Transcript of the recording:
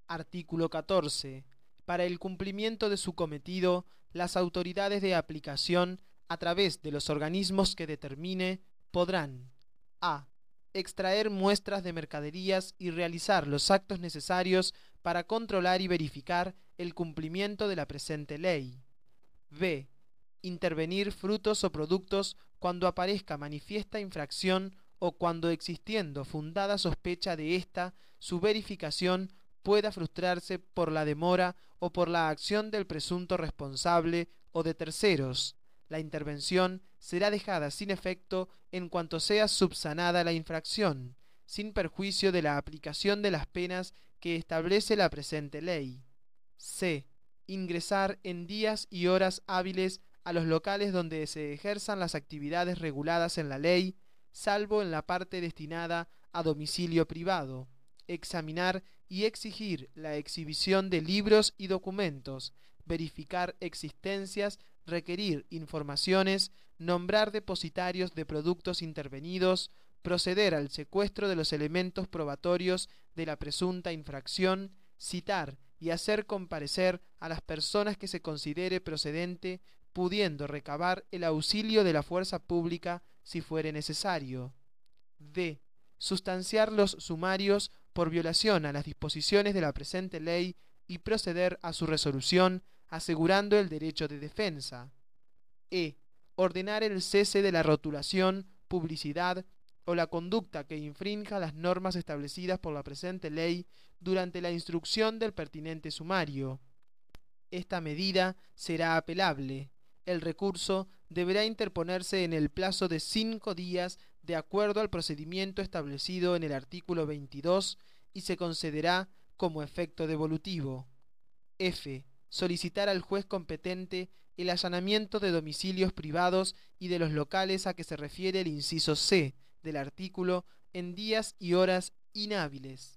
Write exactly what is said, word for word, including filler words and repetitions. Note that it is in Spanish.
Artículo catorce. Para el cumplimiento de su cometido, las autoridades de aplicación, a través de los organismos que determine, podrán: a. extraer muestras de mercaderías y realizar los actos necesarios para controlar y verificar el cumplimiento de la presente ley. b. intervenir frutos o productos cuando aparezca manifiesta infracción o cuando, existiendo fundada sospecha de esta, su verificación pueda frustrarse por la demora o por la acción del presunto responsable o de terceros. La intervención será dejada sin efecto en cuanto sea subsanada la infracción, sin perjuicio de la aplicación de las penas que establece la presente ley. c. ingresar en días y horas hábiles a los locales donde se ejerzan las actividades reguladas en la ley, salvo en la parte destinada a domicilio privado, examinar y exigir la exhibición de libros y documentos, verificar existencias, requerir informaciones, nombrar depositarios de productos intervenidos, proceder al secuestro de los elementos probatorios de la presunta infracción, citar y hacer comparecer a las personas que se considere procedente, pudiendo recabar el auxilio de la fuerza pública si fuere necesario. d. sustanciar los sumarios por violación a las disposiciones de la presente ley y proceder a su resolución asegurando el derecho de defensa. e. ordenar el cese de la rotulación, publicidad o la conducta que infrinja las normas establecidas por la presente ley durante la instrucción del pertinente sumario. Esta medida será apelable. El recurso deberá interponerse en el plazo de cinco días de acuerdo al procedimiento establecido en el artículo veintidós y se concederá como efecto devolutivo. f. solicitar al juez competente el allanamiento de domicilios privados y de los locales a que se refiere el inciso C del artículo en días y horas inhábiles.